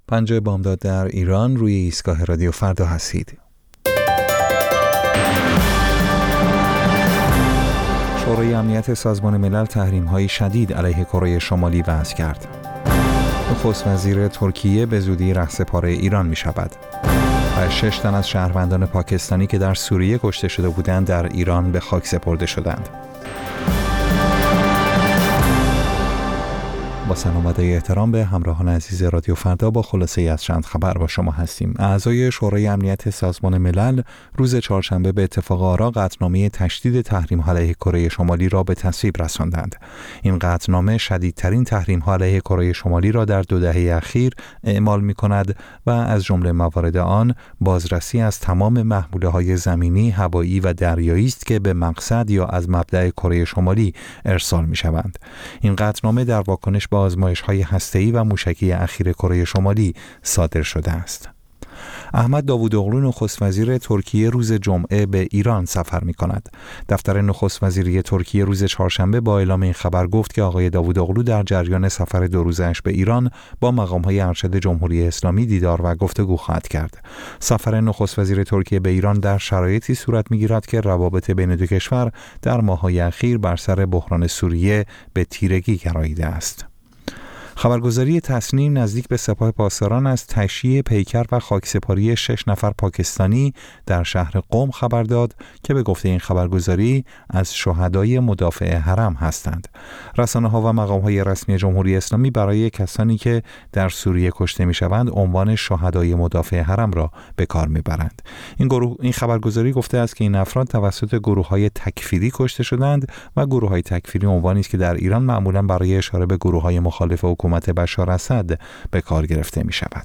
پنجه بامداد در ایران، روی ایستگاه رادیو فردا هستید. شورای امنیت سازمان ملل تحریم‌های شدید علیه کره شمالی وضع کرد. نخست وزیر ترکیه به زودی رهسپار ایران می‌شود. و 6 تن از شهروندان پاکستانی که در سوریه کشته شده بودند در ایران به خاک سپرده شدند. با سلام و احترام به همراهان عزیز رادیو فردا با خلاصه‌ای از چند خبر با شما هستیم. اعضای شورای امنیت سازمان ملل روز چهارشنبه به اتفاق آرا قطعنامه تشدید تحریم علیه کره شمالی را به تصویب رساندند. این قطعنامه شدیدترین تحریم علیه کره شمالی را در 2 دهه اخیر اعمال می‌کند و از جمله موارد آن بازرسی از تمام محموله‌های زمینی، هوایی و دریایی است که به مقصد یا از مبدأ کره شمالی ارسال می‌شوند. این قطعنامه در واکنش به آزمایش‌های هسته‌ای و موشکی اخیر کره شمالی صادر شده است. احمد داوودوغلو نخست وزیر ترکیه روز جمعه به ایران سفر می‌کند. دفتر نخست وزیری ترکیه روز چهارشنبه با اعلام این خبر گفت که آقای داوودوغلو در جریان سفر 2 روزه‌اش به ایران با مقام‌های ارشد جمهوری اسلامی دیدار و گفتگو خواهد کرد. سفر نخست وزیر ترکیه به ایران در شرایطی صورت می‌گیرد که روابط بین 2 کشور در ماه‌های اخیر بر سر بحران سوریه به تیرگی گراییده است. خبرگزاری تصنیم نزدیک به سپاه پاسداران از تشییع پیکر و خاکسپاری 6 نفر پاکستانی در شهر قم خبر داد که به گفته این خبرگزاری از شهدای مدافع حرم هستند. رسانه‌ها و مقام‌های رسمی جمهوری اسلامی برای کسانی که در سوریه کشته می‌شوند عنوان شهدای مدافع حرم را به کار می‌برند. این خبرگزاری گفته است که این افراد توسط گروه‌های تکفیری کشته شدند و گروه‌های تکفیری عنوانی است که در ایران معمولاً برای اشاره به گروه‌های مخالف حکومت بشار اسد به کار گرفته می شود.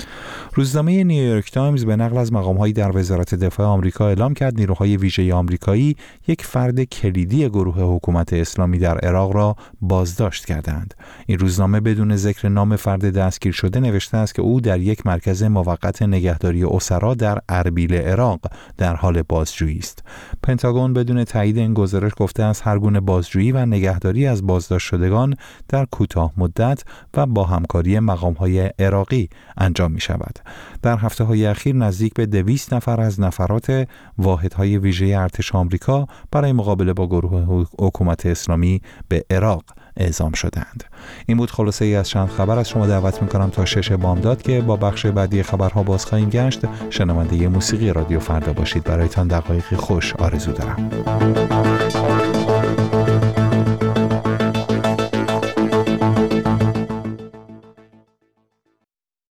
روزنامه نیویورک تایمز به نقل از مقام‌هایی در وزارت دفاع آمریکا اعلام کرد نیروهای ویژه آمریکایی یک فرد کلیدی گروه حکومت اسلامی در عراق را بازداشت کردند. این روزنامه بدون ذکر نام فرد دستگیر شده نوشته است که او در یک مرکز موقت نگهداری اسرا در اربیل عراق در حال بازجویی است. پنتاگون بدون تایید این گزارش گفته است هر گونه بازجویی و نگهداری از بازداشت شدگان در کوتاه مدت و با همکاری مقام‌های عراقی انجام می‌شود. در هفته‌های اخیر نزدیک به 200 نفر از نفرات واحدهای ویژه ارتش آمریکا برای مقابله با گروه حکومت اسلامی به عراق اعزام شدند. این بود خلاصه ای از چند خبر. از شما دعوت می‌کنم تا 6 بامداد که با بخش بعدی خبرها باز خواهیم گشت شنونده موسیقی رادیو فردا باشید. برایتان دقایقی خوش آرزو دارم.